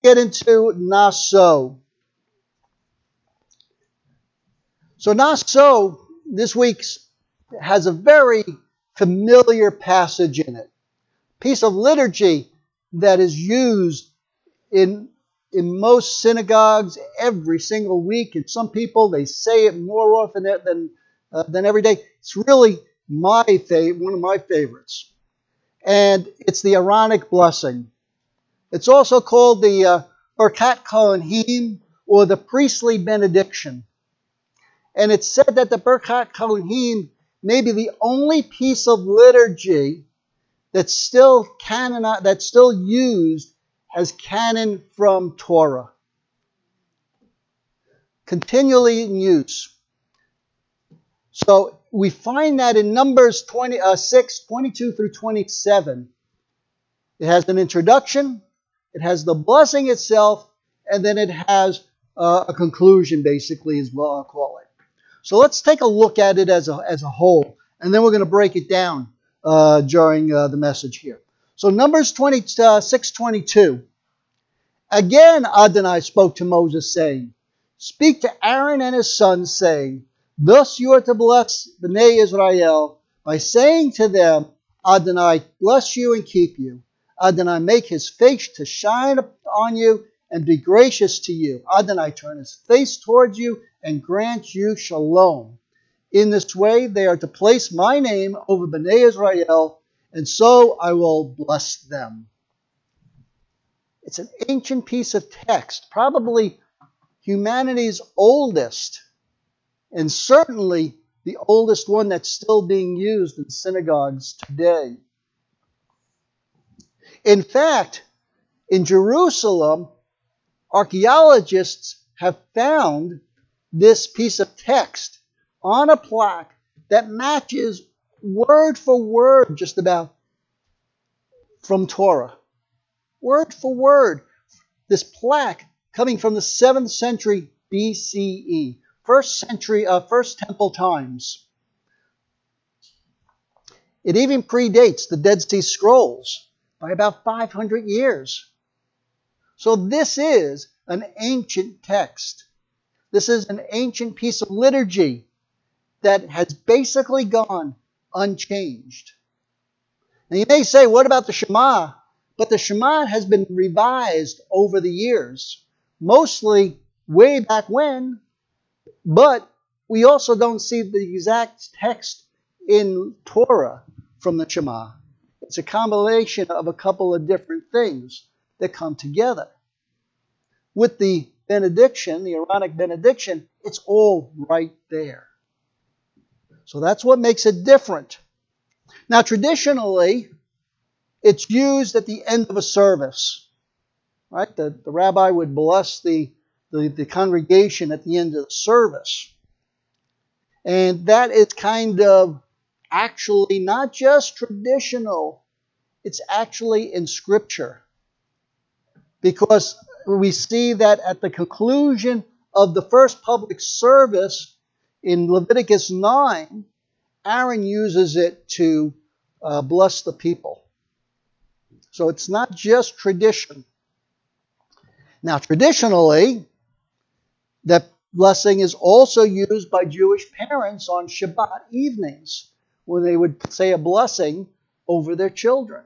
get into Naso. So Naso this week has a very familiar passage in it. Piece of liturgy that is used in most synagogues every single week. And some people, they say it more often than every day. It's really one of my favorites. And it's the Aaronic blessing. It's also called the Birkat Kohanim, or the priestly benediction. And it's said that the Birkat Kohanim may be the only piece of liturgy that's still used as canon from Torah. Continually in use. So we find that in Numbers 6, 22 through 27. It has an introduction, it has the blessing itself, and then it has a conclusion, basically, is what I'll call it. So let's take a look at it as a whole, and then we're going to break it down during the message here. So Numbers 6:22. Again Adonai spoke to Moses, saying, Speak to Aaron and his sons, saying, Thus you are to bless Bnei Israel by saying to them, Adonai bless you and keep you. Adonai make his face to shine on you and be gracious to you. Adonai turn his face towards you and grant you shalom. In this way they are to place my name over Bnei Israel, and so I will bless them. It's an ancient piece of text, probably humanity's oldest, and certainly the oldest one that's still being used in synagogues today. In fact, in Jerusalem, archaeologists have found this piece of text on a plaque that matches word for word just about from Torah. Word for word. This plaque coming from the 7th century BCE. First temple times. It even predates the Dead Sea Scrolls by about 500 years. So this is an ancient text. This is an ancient piece of liturgy that has basically gone unchanged. Now you may say, what about the Shema? But the Shema has been revised over the years, mostly way back when, but we also don't see the exact text in Torah from the Shema. It's a combination of a couple of different things that come together. With the benediction, the Aaronic benediction, it's all right there. So that's what makes it different. Now, traditionally, it's used at the end of a service. Right? The rabbi would bless the congregation at the end of the service. And that is kind of actually not just traditional, it's actually in Scripture. Because we see that at the conclusion of the first public service in Leviticus 9, Aaron uses it to bless the people. So it's not just tradition. Now, traditionally, that blessing is also used by Jewish parents on Shabbat evenings, when they would say a blessing over their children.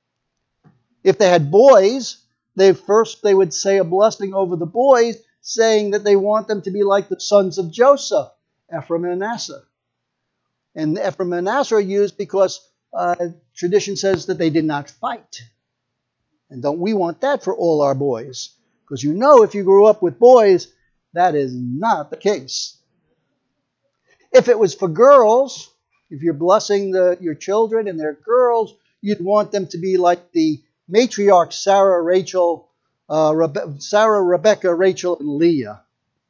If they had boys, they would say a blessing over the boys, saying that they want them to be like the sons of Joseph, Ephraim and Manasseh. And Ephraim and Manasseh are used because tradition says that they did not fight. And don't we want that for all our boys? Because you know, if you grew up with boys, that is not the case. If it was for girls, if you're blessing your children and they're girls, you'd want them to be like the matriarchs Sarah, Rebecca, Rachel, and Leah.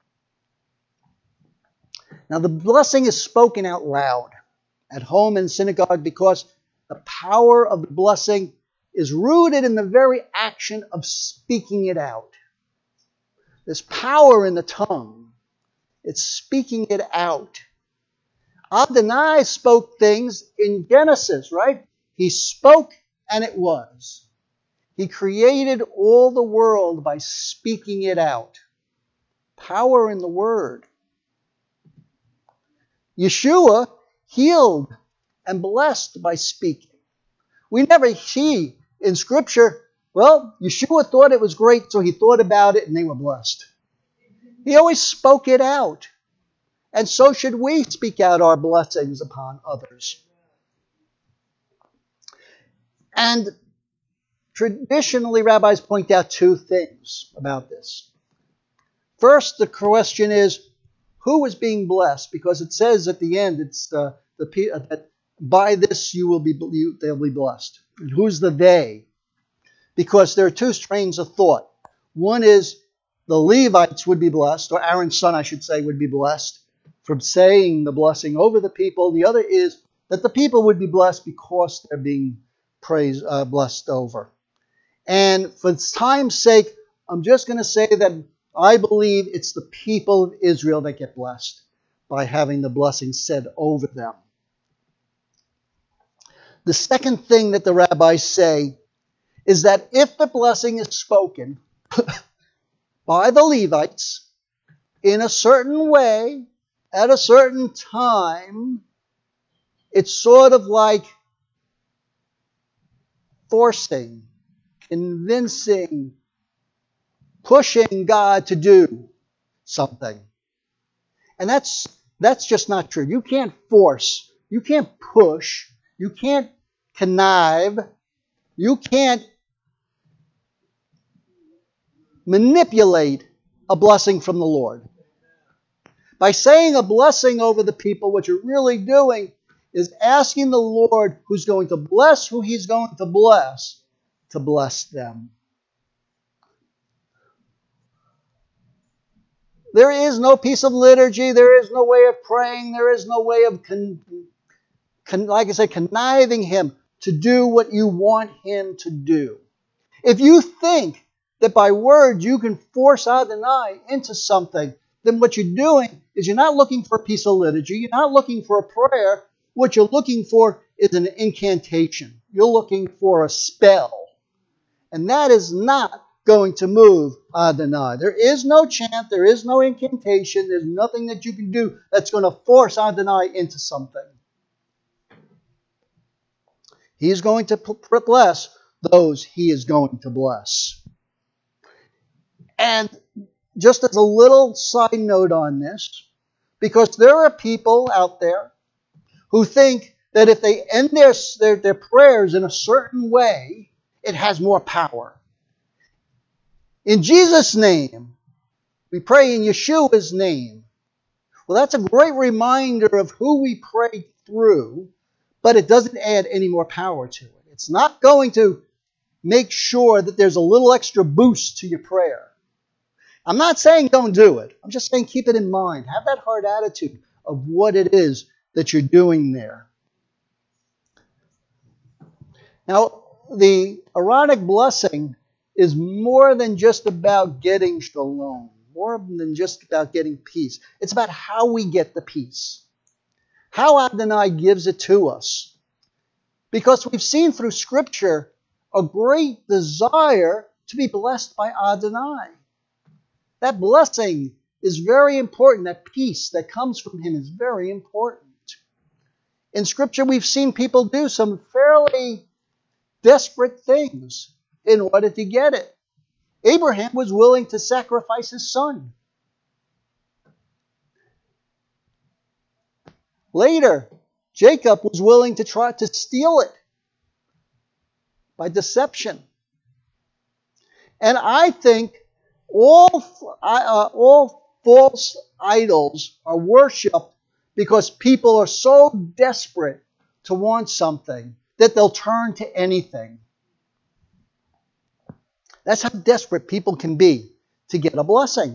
Now the blessing is spoken out loud at home and synagogue because the power of the blessing is rooted in the very action of speaking it out. There's power in the tongue. It's speaking it out. Adonai spoke things in Genesis, right? He spoke and it was. He created all the world by speaking it out. Power in the word. Yeshua healed and blessed by speaking. We never see in Scripture, well, Yeshua thought it was great, so he thought about it and they were blessed. He always spoke it out. And so should we speak out our blessings upon others. And traditionally, rabbis point out two things about this. First, the question is, who is being blessed? Because it says at the end, it's that by this they'll be blessed. And who's the they? Because there are two trains of thought. One is the Levites would be blessed, or Aaron's son, I should say, would be blessed from saying the blessing over the people. The other is that the people would be blessed because they're being blessed over. And for time's sake, I'm just going to say that I believe it's the people of Israel that get blessed by having the blessing said over them. The second thing that the rabbis say is that if the blessing is spoken by the Levites in a certain way, at a certain time, it's sort of like forcing, convincing, pushing God to do something. And that's just not true. You can't force, you can't push, you can't connive, you can't manipulate a blessing from the Lord. By saying a blessing over the people, what you're really doing is asking the Lord, who's going to bless who he's going to bless them. There is no piece of liturgy, there is no way of praying, there is no way of, like I said, conniving him to do what you want him to do. If you think that by words you can force Adonai into something, then what you're doing is you're not looking for a piece of liturgy, you're not looking for a prayer. What you're looking for is an incantation. You're looking for a spell. And that is not going to move Adonai. There is no chant, there is no incantation, there's nothing that you can do that's going to force Adonai into something. He's going to bless those he is going to bless. And just as a little side note on this, because there are people out there who think that if they end their prayers in a certain way, it has more power. In Jesus' name, we pray in Yeshua's name. Well, that's a great reminder of who we pray through, but it doesn't add any more power to it. It's not going to make sure that there's a little extra boost to your prayer. I'm not saying don't do it. I'm just saying keep it in mind. Have that hard attitude of what it is that you're doing there. Now, the Aaronic blessing is more than just about getting shalom, more than just about getting peace. It's about how we get the peace, how Adonai gives it to us. Because we've seen through Scripture a great desire to be blessed by Adonai. That blessing is very important. That peace that comes from him is very important. In Scripture, we've seen people do some fairly desperate things in order to get it. Abraham was willing to sacrifice his son. Later, Jacob was willing to try to steal it by deception. And I think all false idols are worshipped because people are so desperate to want something that they'll turn to anything. That's how desperate people can be to get a blessing.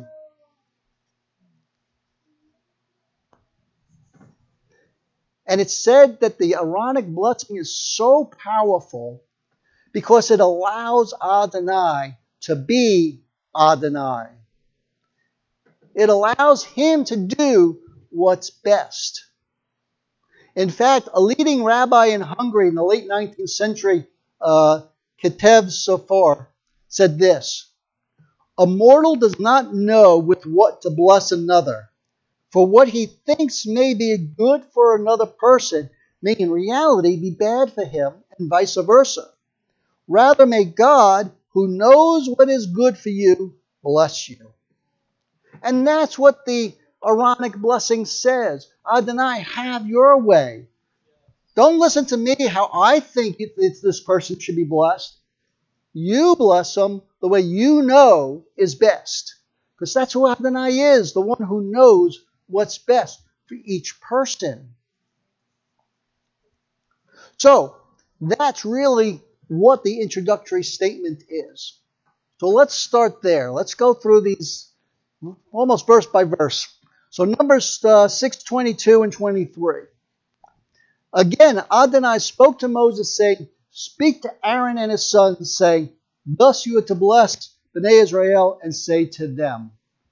And it's said that the Aaronic blessing is so powerful because it allows Adonai to be Adonai. It allows him to do what's best. In fact, a leading rabbi in Hungary in the late 19th century Kitev Sofer, said this: "A mortal does not know with what to bless another, for what he thinks may be good for another person may in reality be bad for him, and vice versa. Rather may God, who knows what is good for you, bless you." And that's what the Aaronic blessing says. Adonai, have your way. Don't listen to me how I think this person should be blessed. You bless them the way you know is best. Because that's who Adonai is, the one who knows what's best for each person. So, that's really what the introductory statement is. So let's start there. Let's go through these almost verse by verse. So Numbers 6:22 and 23. Again, Adonai spoke to Moses, saying, "Speak to Aaron and his sons, saying, thus you are to bless Bnei Israel, and say to them."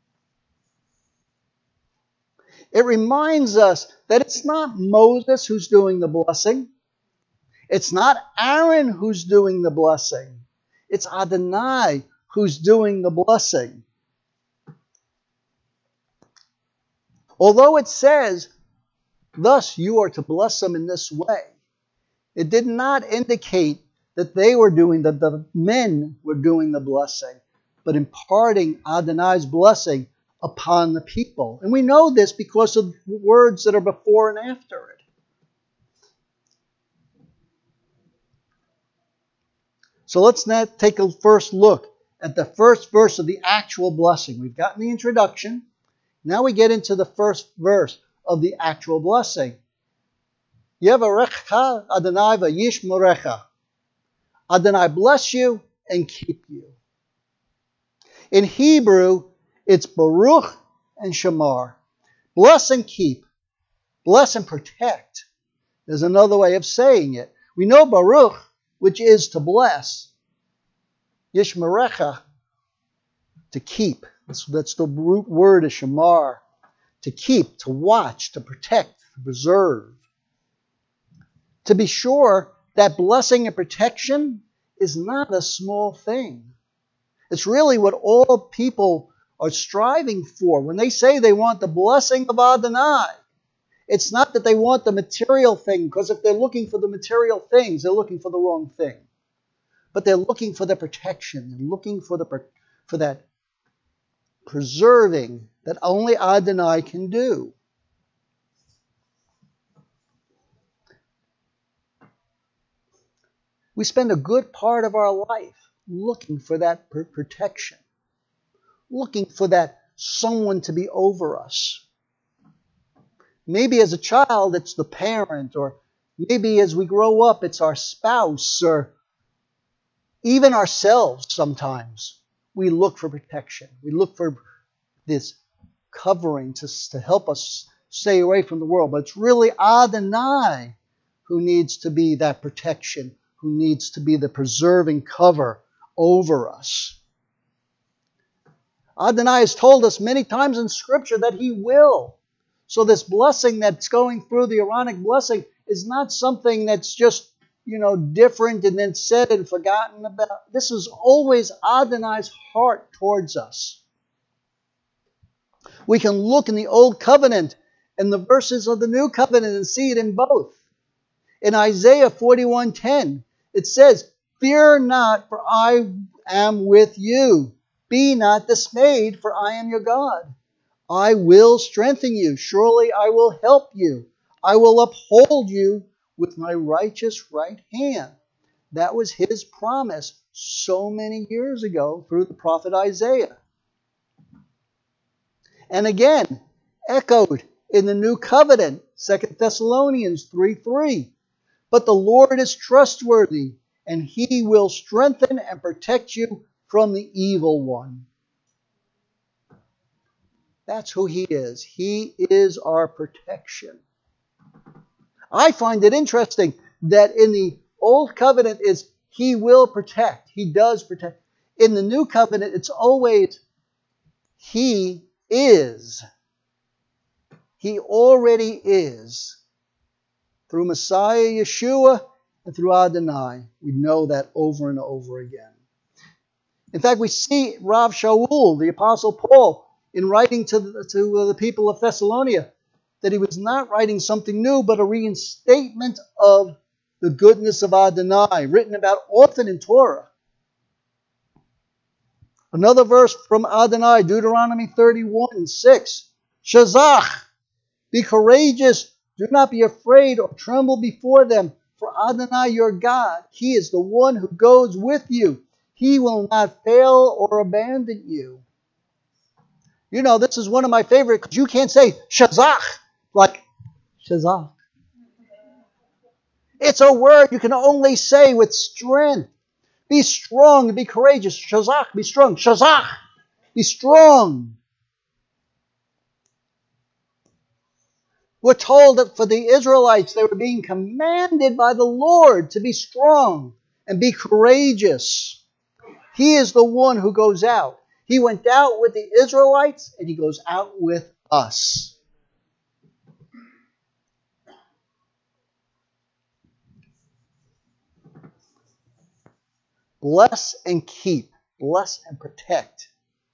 It reminds us that it's not Moses who's doing the blessing. It's not Aaron who's doing the blessing. It's Adonai who's doing the blessing. Although it says, "Thus you are to bless them in this way," it did not indicate that they were doing, that the men were doing the blessing, but imparting Adonai's blessing upon the people. And we know this because of words that are before and after it. So let's now take a first look at the first verse of the actual blessing. We've gotten the introduction. Now we get into the first verse of the actual blessing. Yevarecha Adonai vayishmerecha. Adonai bless you and keep you. In Hebrew, it's Baruch and Shamar. Bless and keep. Bless and protect. There's another way of saying it. We know Baruch, which is to bless. Yishmerecha, to keep. That's the root word of Shamar. To keep, to watch, to protect, to preserve. To be sure, that blessing and protection is not a small thing. It's really what all people are striving for. When they say they want the blessing of Adonai, it's not that they want the material thing, because if they're looking for the material things, they're looking for the wrong thing. But they're looking for the protection. They're looking for that preserving that only Adonai can do. We spend a good part of our life looking for that protection, looking for that someone to be over us. Maybe as a child, it's the parent, or maybe as we grow up, it's our spouse, or even ourselves sometimes. We look for protection. We look for this covering to help us stay away from the world. But it's really Adonai who needs to be that protection, who needs to be the preserving cover over us. Adonai has told us many times in Scripture that He will. So this blessing that's going through, the Aaronic blessing, is not something that's just, different and then said and forgotten about. This is always Adonai's heart towards us. We can look in the Old Covenant and the verses of the New Covenant and see it in both. In Isaiah 41:10, it says, "Fear not, for I am with you. Be not dismayed, for I am your God. I will strengthen you. Surely I will help you. I will uphold you with my righteous right hand." That was His promise so many years ago through the prophet Isaiah. And again, echoed in the New Covenant, 2 Thessalonians 3:3. "But the Lord is trustworthy, and He will strengthen and protect you from the evil one." That's who He is. He is our protection. I find it interesting that in the Old Covenant is He will protect. He does protect. In the New Covenant, it's always He is. He already is. Through Messiah Yeshua and through Adonai. We know that over and over again. In fact, we see Rav Shaul, the Apostle Paul, in writing to the people of Thessalonica, that he was not writing something new, but a reinstatement of the goodness of Adonai, written about often in Torah. Another verse from Adonai, Deuteronomy 31:6. Shazach, be courageous, do not be afraid or tremble before them, for Adonai your God, He is the one who goes with you. He will not fail or abandon you. You know, this is one of my favorite, because you can't say Shazach like Shazach. It's a word you can only say with strength. Be strong and be courageous. Shazach, be strong. Shazach, be strong. We're told that for the Israelites, they were being commanded by the Lord to be strong and be courageous. He is the one who goes out. He went out with the Israelites, and He goes out with us. Bless and keep. Bless and protect.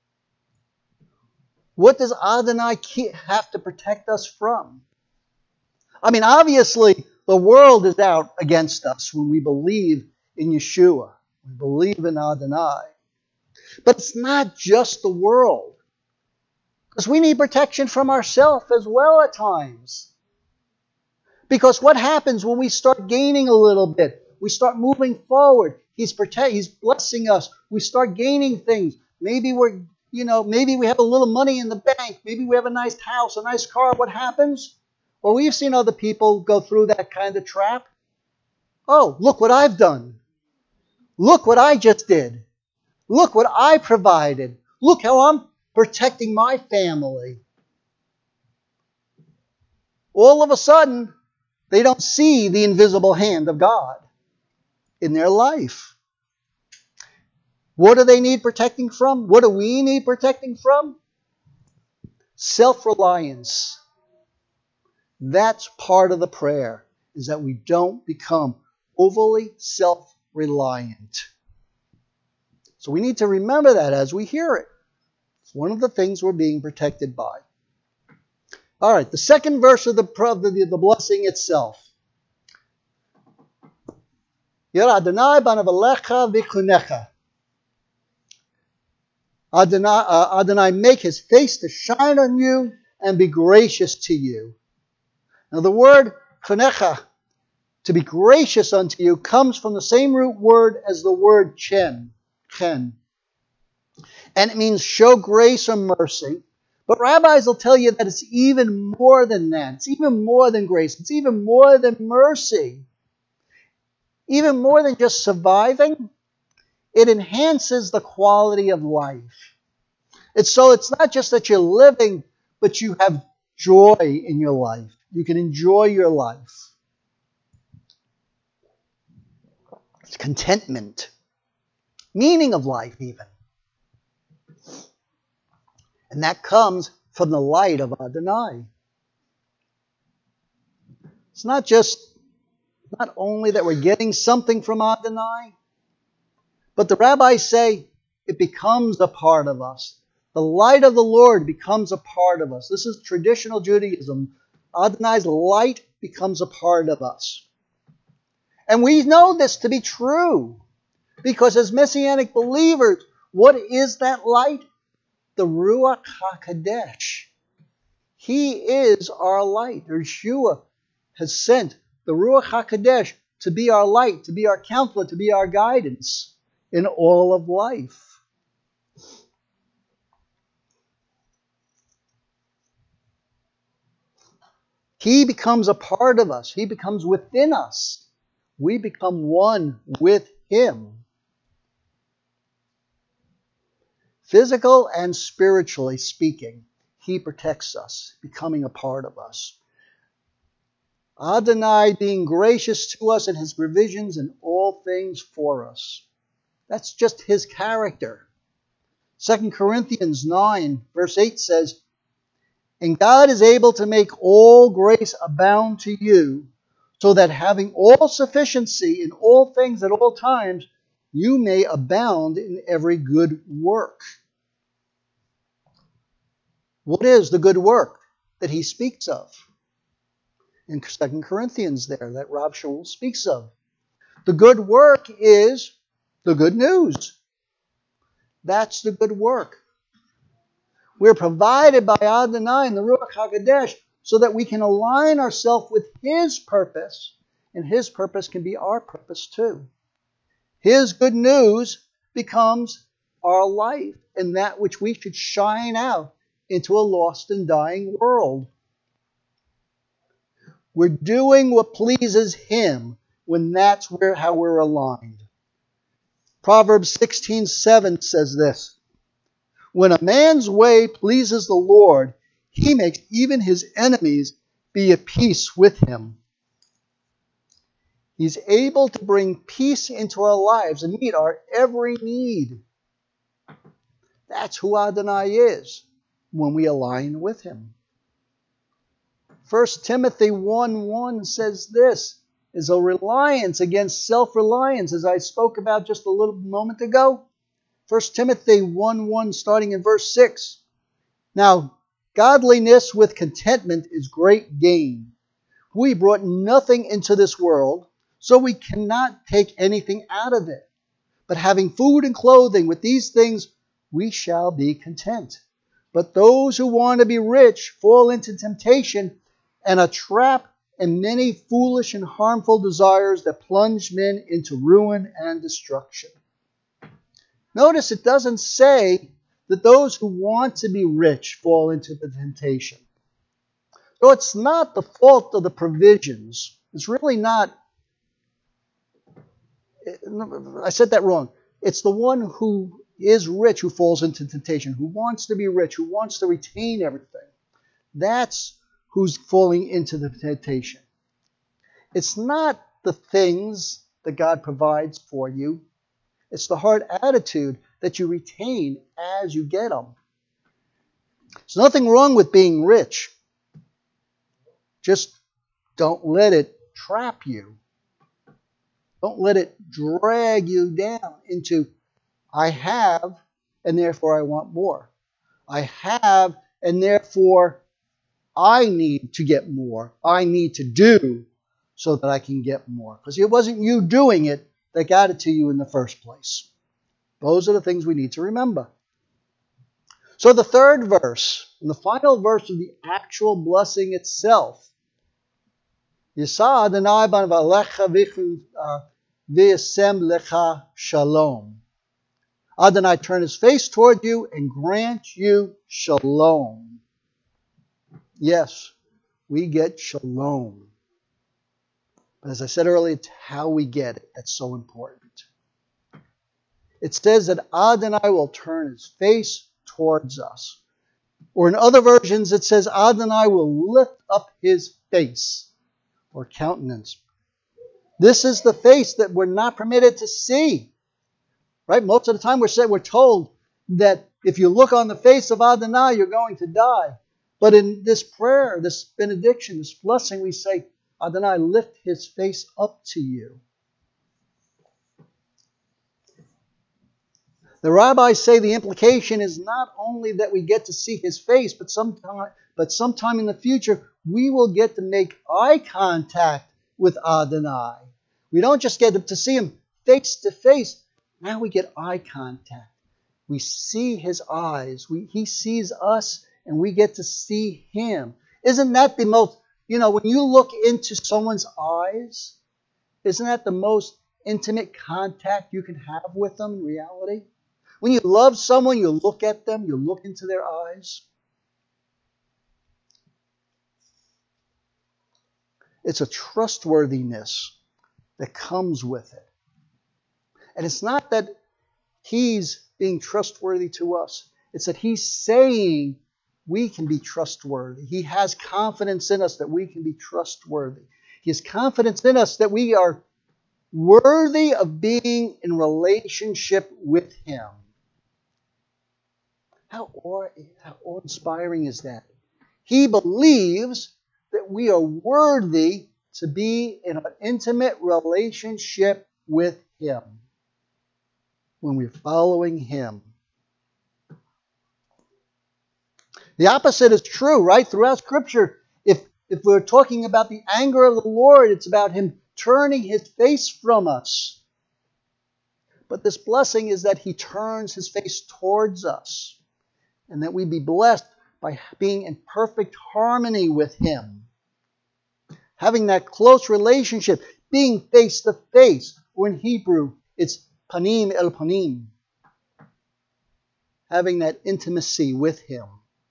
What does Adonai have to protect us from? I mean, obviously, the world is out against us when we believe in Yeshua. We believe in Adonai. But it's not just the world. Because we need protection from ourselves as well at times. Because what happens when we start gaining a little bit? We start moving forward. He's blessing us. We start gaining things. Maybe maybe we have a little money in the bank. Maybe we have a nice house, a nice car. What happens? Well, we've seen other people go through that kind of trap. Oh, look what I've done. Look what I just did. Look what I provided. Look how I'm protecting my family. All of a sudden, they don't see the invisible hand of God in their life. What do they need protecting from? What do we need protecting from? Self-reliance. That's part of the prayer, is that we don't become overly self-reliant. So we need to remember that as we hear it. It's one of the things we're being protected by. All right, the second verse of the blessing itself. Yir Adonai banavalecha v'chunecha. Adonai make His face to shine on you and be gracious to you. Now the word chunecha, to be gracious unto you, comes from the same root word as the word chen. And it means show grace or mercy. But rabbis will tell you that it's even more than that. It's even more than grace. It's even more than mercy. Even more than just surviving. It enhances the quality of life. It's not just that you're living, but you have joy in your life. You can enjoy your life. It's contentment. Meaning of life even. And that comes from the light of Adonai. It's not only that we're getting something from Adonai, but the rabbis say it becomes a part of us. The light of the Lord becomes a part of us. This is traditional Judaism. Adonai's light becomes a part of us. And we know this to be true, because as Messianic believers, what is that light? The Ruach HaKodesh. He is our light. Yeshua has sent the Ruach HaKodesh to be our light, to be our counselor, to be our guidance in all of life. He becomes a part of us. He becomes within us. We become one with Him. Physical and spiritually speaking, He protects us, becoming a part of us. Adonai being gracious to us in His provisions and all things for us. That's just His character. 2 Corinthians 9 verse 8 says, and God is able to make all grace abound to you, so that having all sufficiency in all things at all times, you may abound in every good work. What is the good work that he speaks of? In 2 Corinthians there, that Rav Shaul speaks of. The good work is the good news. That's the good work. We're provided by Adonai and the Ruach HaKodesh so that we can align ourselves with His purpose, and His purpose can be our purpose too. His good news becomes our life and that which we should shine out into a lost and dying world. We're doing what pleases Him when that's how we're aligned. Proverbs 16:7 says this, when a man's way pleases the Lord, He makes even his enemies be at peace with him. He's able to bring peace into our lives and meet our every need. That's who Adonai is when we align with Him. 1 Timothy 1:1 says this is a reliance against self-reliance, as I spoke about just a little moment ago. 1 Timothy 1:1 starting in verse 6. Now, godliness with contentment is great gain. We brought nothing into this world, so we cannot take anything out of it. But having food and clothing, with these things we shall be content. But those who want to be rich fall into temptation and a trap and many foolish and harmful desires that plunge men into ruin and destruction. Notice it doesn't say that those who want to be rich fall into the temptation. So it's not the fault of the provisions. It's really not. I said that wrong. It's the one who is rich who falls into temptation, who wants to be rich, who wants to retain everything. That's who's falling into the temptation. It's not the things that God provides for you. It's the heart attitude that you retain as you get them. There's nothing wrong with being rich. Just don't let it trap you. Don't let it drag you down into, I have, and therefore I want more. I have, and therefore I need to get more. I need to do so that I can get more. Because it wasn't you doing it that got it to you in the first place. Those are the things we need to remember. So the third verse, and the final verse of the actual blessing itself, Yisa Adonai ban v'alecha v'yasem lecha shalom. Adonai turn His face toward you and grant you shalom. Yes, we get shalom. But as I said earlier, it's how we get it that's so important. It says that Adonai will turn His face towards us. Or in other versions, it says Adonai will lift up His face or countenance. This is the face that we're not permitted to see. Right? Most of the time we're told that if you look on the face of Adonai, you're going to die. But in this prayer, this benediction, this blessing, we say, Adonai, lift His face up to you. The rabbis say the implication is not only that we get to see His face, but sometime in the future, we will get to make eye contact with Adonai. We don't just get to see Him face to face. Now we get eye contact. We see His eyes. He sees us, and we get to see Him. Isn't that the most, when you look into someone's eyes, isn't that the most intimate contact you can have with them in reality? When you love someone, you look at them, you look into their eyes. It's a trustworthiness that comes with it. And it's not that He's being trustworthy to us. It's that He's saying we can be trustworthy. He has confidence in us that we can be trustworthy. He has confidence in us that we are worthy of being in relationship with Him. How awe-inspiring is that? He believes that we are worthy to be in an intimate relationship with Him when we're following Him. The opposite is true, right? Throughout Scripture, if we're talking about the anger of the Lord, it's about Him turning His face from us. But this blessing is that He turns His face towards us, and that we be blessed by being in perfect harmony with Him. Having that close relationship, being face to face, or in Hebrew, it's panim el panim. Having that intimacy with Him.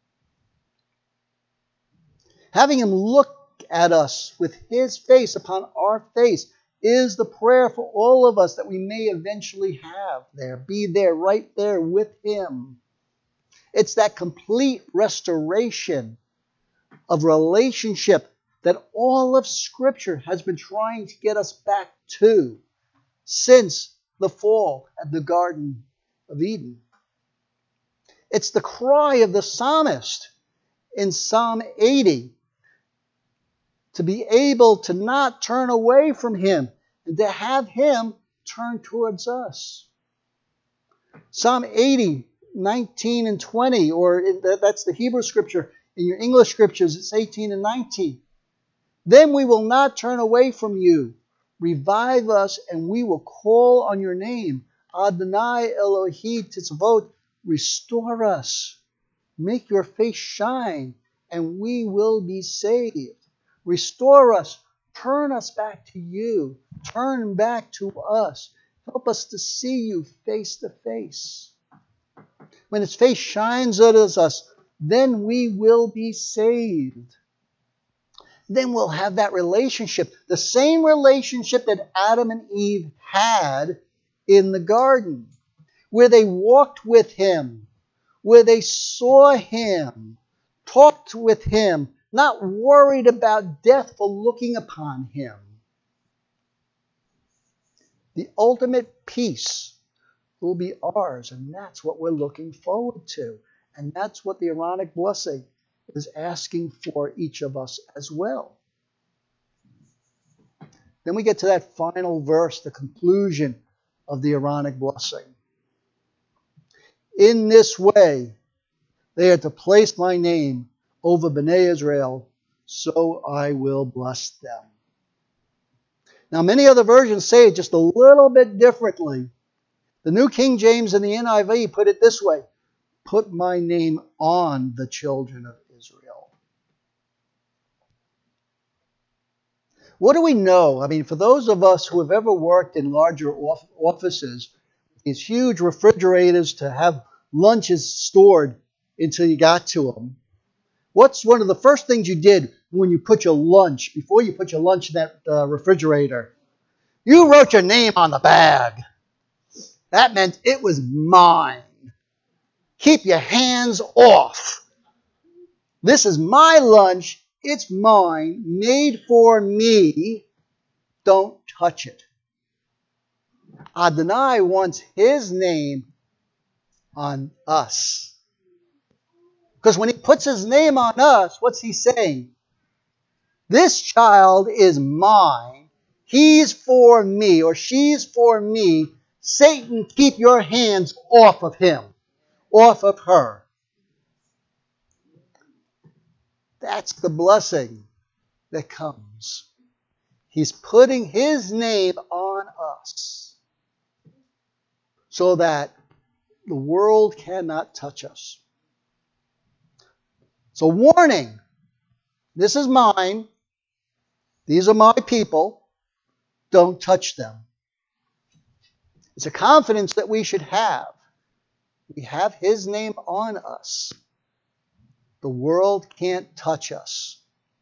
Having Him look at us with His face upon our face is the prayer for all of us that we may eventually have there. Be there, right there with Him. It's that complete restoration of relationship that all of Scripture has been trying to get us back to since the fall at the Garden of Eden. It's the cry of the psalmist in Psalm 80 to be able to not turn away from Him and to have Him turn towards us. Psalm 80, 19 and 20, or that's the Hebrew Scripture. In your English Scriptures, it's 18 and 19. Then we will not turn away from you. Revive us, and we will call on your name. Adonai Elohi Tzavot, restore us. Make your face shine, and we will be saved. Restore us. Turn us back to you. Turn back to us. Help us to see you face to face. When His face shines at us, then we will be saved. Then we'll have that relationship, the same relationship that Adam and Eve had in the garden, where they walked with Him, where they saw Him, talked with Him, not worried about death for looking upon Him. The ultimate peace will be ours, and that's what we're looking forward to. And that's what the Aaronic blessing is asking for each of us as well. Then we get to that final verse, the conclusion of the Aaronic blessing. In this way, they are to place my name over Bnei Israel, so I will bless them. Now, many other versions say it just a little bit differently. The New King James and the NIV put it this way: put my name on the children of Israel. What do we know? I mean, for those of us who have ever worked in larger offices, these huge refrigerators to have lunches stored until you got to them, what's one of the first things you did when you put your lunch, before you put your lunch in that refrigerator? You wrote your name on the bag. That meant it was mine. Keep your hands off. This is my lunch. It's mine, made for me. Don't touch it. Adonai wants His name on us. Because when He puts His name on us, what's He saying? This child is mine. He's for me, or she's for me. Satan, keep your hands off of him, off of her. That's the blessing that comes. He's putting His name on us so that the world cannot touch us. So, warning, this is mine. These are my people. Don't touch them. It's a confidence that we should have. We have His name on us. The world can't touch us.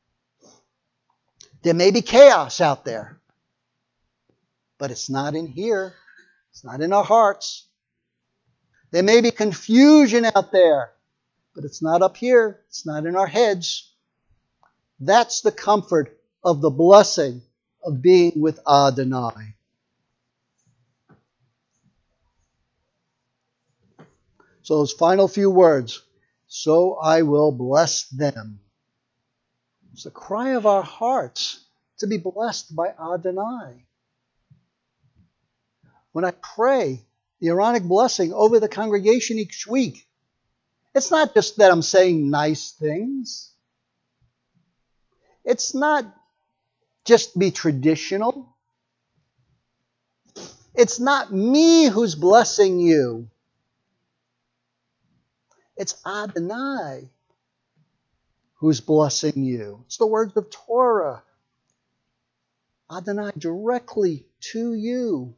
There may be chaos out there, but it's not in here. It's not in our hearts. There may be confusion out there, but it's not up here. It's not in our heads. That's the comfort of the blessing of being with Adonai. So those final few words, so I will bless them. It's the cry of our hearts to be blessed by Adonai. When I pray the Aaronic blessing over the congregation each week, it's not just that I'm saying nice things. It's not just to be traditional. It's not me who's blessing you. It's Adonai who's blessing you. It's the words of Torah. Adonai directly to you.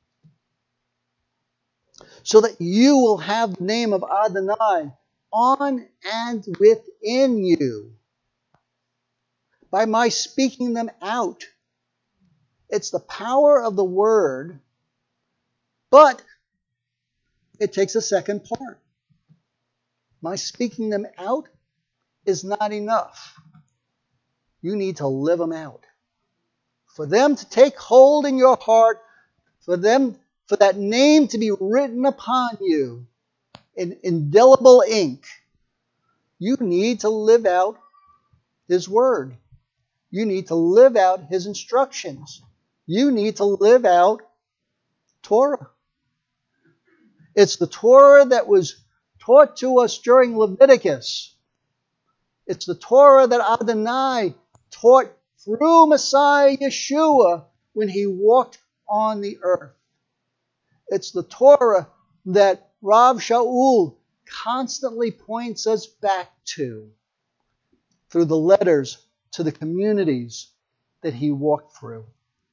So that you will have the name of Adonai on and within you. By my speaking them out. It's the power of the word, but it takes a second part. My speaking them out is not enough. You need to live them out. For them to take hold in your heart, for that name to be written upon you in indelible ink, you need to live out His word. You need to live out His instructions. You need to live out Torah. It's the Torah that was taught to us during Leviticus. It's the Torah that Adonai taught through Messiah Yeshua when He walked on the earth. It's the Torah that Rav Shaul constantly points us back to through the letters to the communities that he walked through.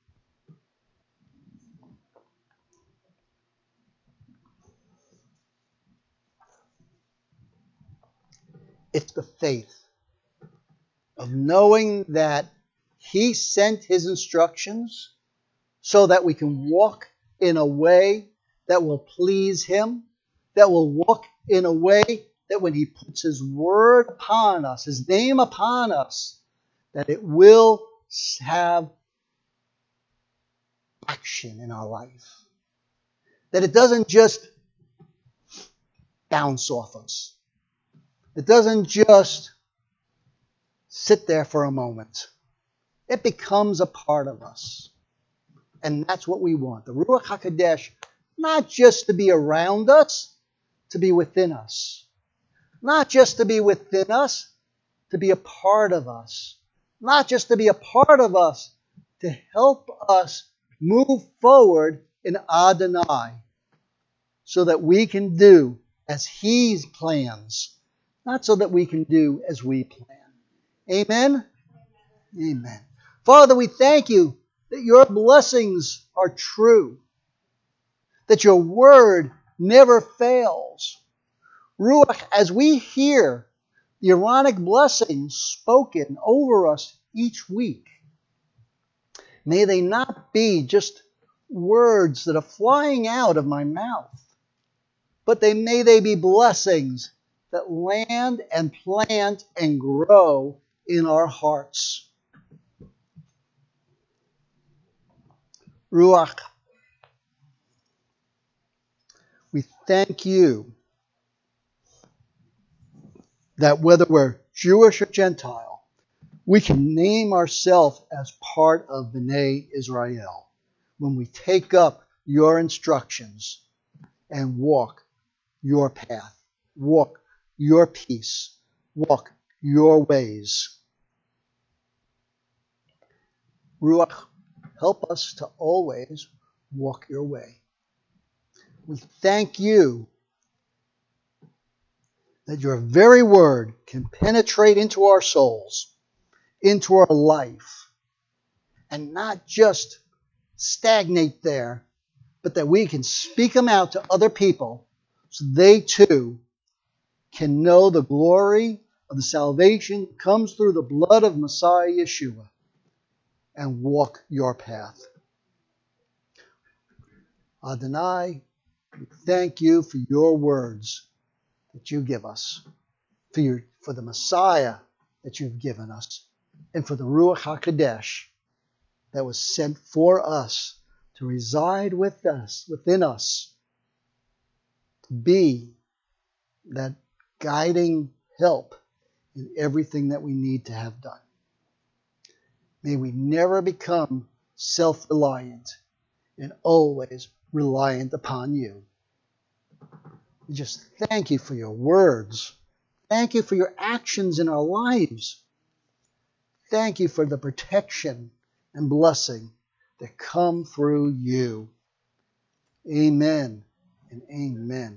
It's the faith of knowing that He sent His instructions so that we can walk in a way that will please Him, that will walk in a way that when He puts His word upon us, His name upon us, that it will have action in our life. That it doesn't just bounce off us. It doesn't just sit there for a moment. It becomes a part of us. And that's what we want. The Ruach HaKodesh, not just to be around us, to be within us. Not just to be within us, to be a part of us. Not just to be a part of us, to help us move forward in Adonai, so that we can do as He plans, not so that we can do as we plan. Amen? Amen. Father, we thank You that Your blessings are true, that Your word never fails. Ruach, as we hear the Aaronic blessings spoken over us each week, may they not be just words that are flying out of my mouth, but may they be blessings that land and plant and grow in our hearts. Ruach, we thank You that whether we're Jewish or Gentile, we can name ourselves as part of Bnei Israel when we take up Your instructions and walk Your path, walk Your peace, walk Your ways. Ruach, help us to always walk Your way. We thank You that Your very word can penetrate into our souls, into our life, and not just stagnate there, but that we can speak them out to other people so they too can know the glory of the salvation that comes through the blood of Messiah Yeshua and walk Your path. Adonai, we thank You for Your words that You give us, for the Messiah that You've given us, and for the Ruach HaKodesh that was sent for us to reside with us, within us, to be that guiding help in everything that we need to have done. May we never become self-reliant and always reliant upon you. We just thank you for your words. Thank you for your actions in our lives. Thank you for the protection and blessing that come through you. Amen and amen.